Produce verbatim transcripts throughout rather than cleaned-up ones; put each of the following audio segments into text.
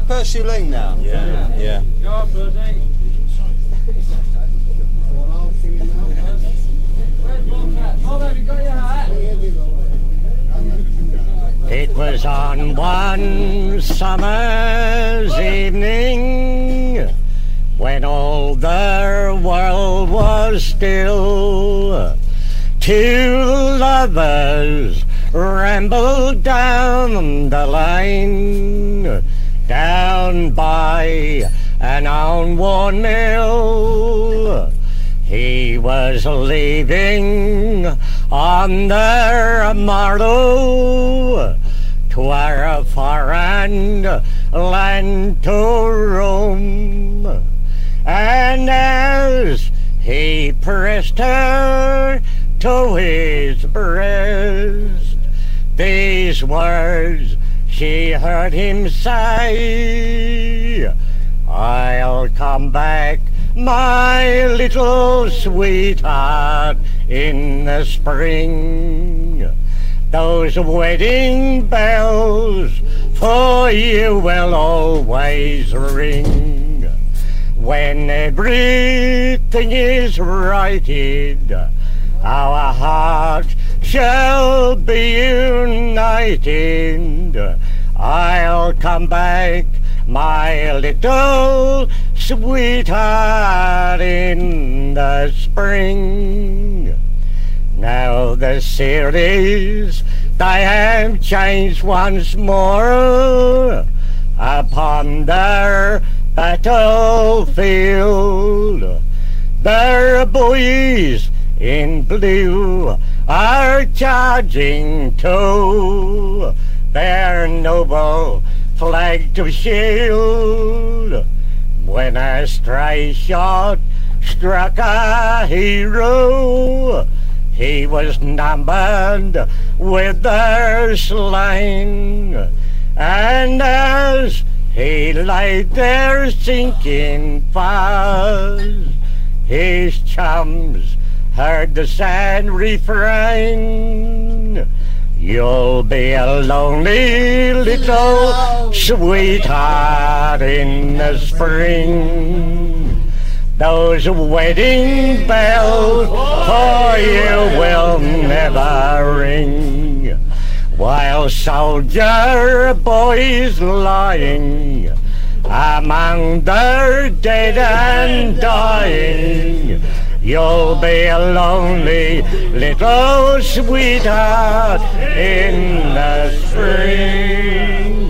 Pursuing now. Yeah, yeah. It was on one summer's evening when all the world was still. Two lovers rambled down the lane, down by an unworn mill. He was leaving on the morrow to a foreign land to roam, and as he pressed her to his breast, these words she heard him say: "I'll come back, my little sweetheart, in the spring. Those wedding bells for you will always ring. When everything is righted, our hearts shall be united. I'll come back, my little sweetheart, in the spring." Now the series they have changed once more upon their battlefield. Their boys in blue are charging to their noble flag to shield. When a stray shot struck a hero, he was numbered with their slain. And as he lay there sinking fast, his chums heard the sad refrain: "You'll be a lonely little sweetheart in the spring. Those wedding bells for you will never ring." While soldier boys lying among their dead and dying, you'll be a lonely little sweetheart in the spring.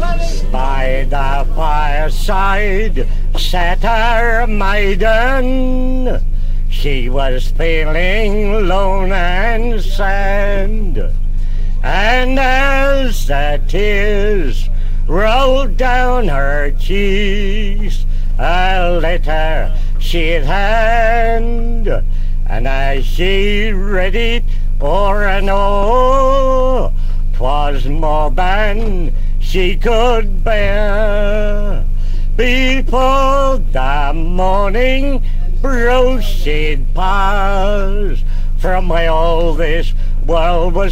By the fireside sat her maiden. She was feeling lone and sad, and as the tears rolled down her cheeks, a letter she'd hand, and as she read it o'er and o'er, 'twas more than she could bear. Before the morning broke, she'd pass from where all this world was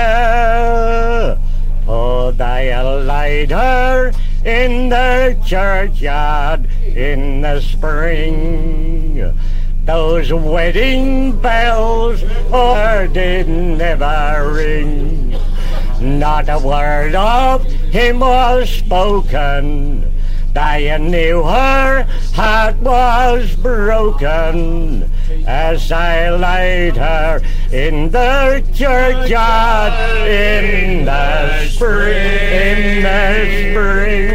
fair, for they laid her in the churchyard in the spring. Those wedding bells oh, did never ring. Not a word of him was spoken. They knew her heart was broken as they laid her in the churchyard in the spring, in the spring.